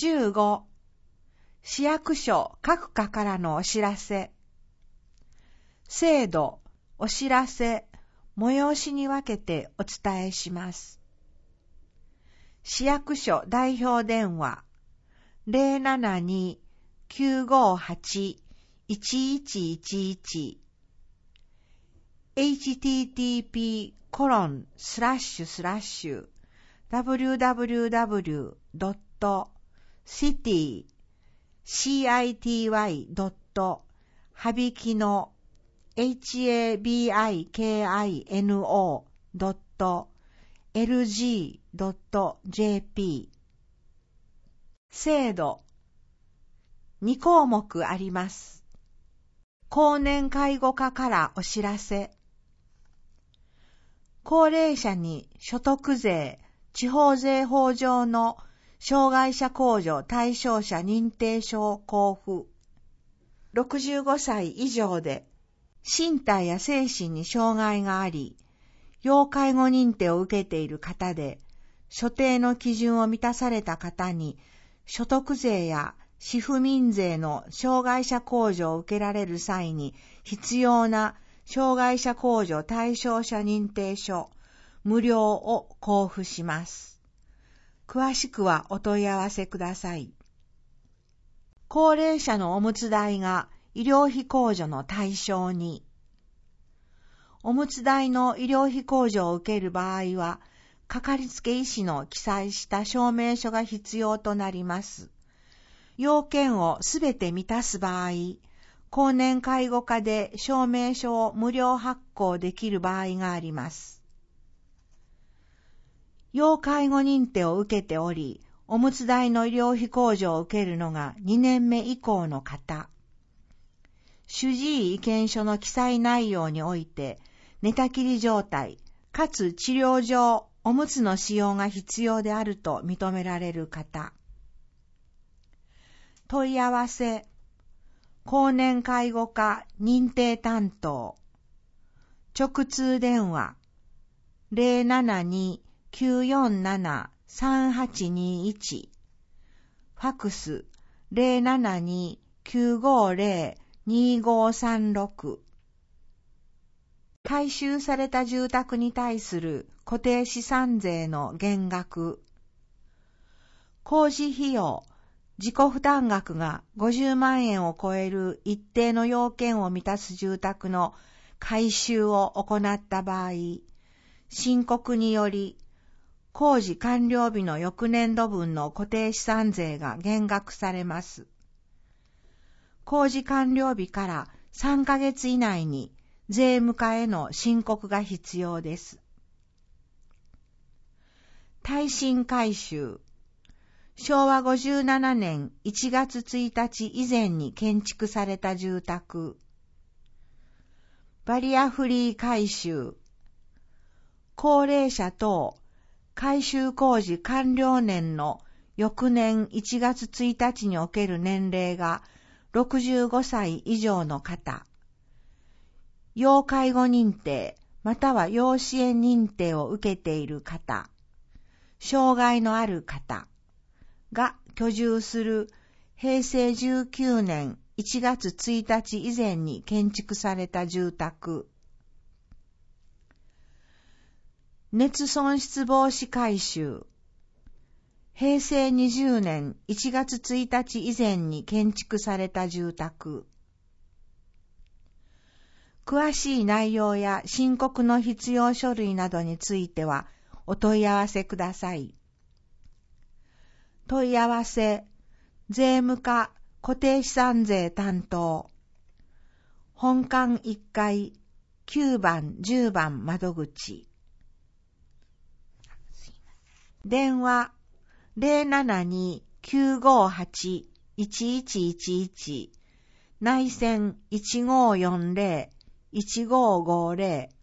15、市役所各課からのお知らせ。制度、お知らせ、催しに分けてお伝えします。市役所代表電話 072-958-1111 http://www.city-habikino.lg.jp 制度2項目あります。高年介護課からお知らせ。高齢者に所得税、地方税法上の障害者控除対象者認定証交付。65歳以上で身体や精神に障害があり、要介護認定を受けている方で、所定の基準を満たされた方に、所得税や市府民税の障害者控除を受けられる際に必要な障害者控除対象者認定書、無料を交付します。詳しくはお問い合わせください。高齢者のおむつ代が医療費控除の対象に。おむつ代の医療費控除を受ける場合は、かかりつけ医師の記載した証明書が必要となります。要件をすべて満たす場合、高年介護課で証明書を無料発行できる場合があります。要介護認定を受けており、おむつ代の医療費控除を受けるのが2年目以降の方。主治医意見書の記載内容において、寝たきり状態、かつ治療上、おむつの使用が必要であると認められる方。問い合わせ、高年介護課認定担当。直通電話、072-947-3821。ファクス、072-950-2536。改修された住宅に対する固定資産税の減額。工事費用、自己負担額が50万円を超える一定の要件を満たす住宅の改修を行った場合、申告により、工事完了日の翌年度分の固定資産税が減額されます。工事完了日から3ヶ月以内に税務課への申告が必要です。耐震改修。昭和57年1月1日以前に建築された住宅。バリアフリー改修。高齢者等改修工事完了年の翌年1月1日における年齢が65歳以上の方。要介護認定または要支援認定を受けている方。障害のある方が居住する平成19年1月1日以前に建築された住宅。熱損失防止改修。平成20年1月1日以前に建築された住宅。詳しい内容や申告の必要書類などについてはお問い合わせください。問い合わせ、税務課固定資産税担当。本館1階9番10番窓口。電話 072-958-1111 内線1540-1550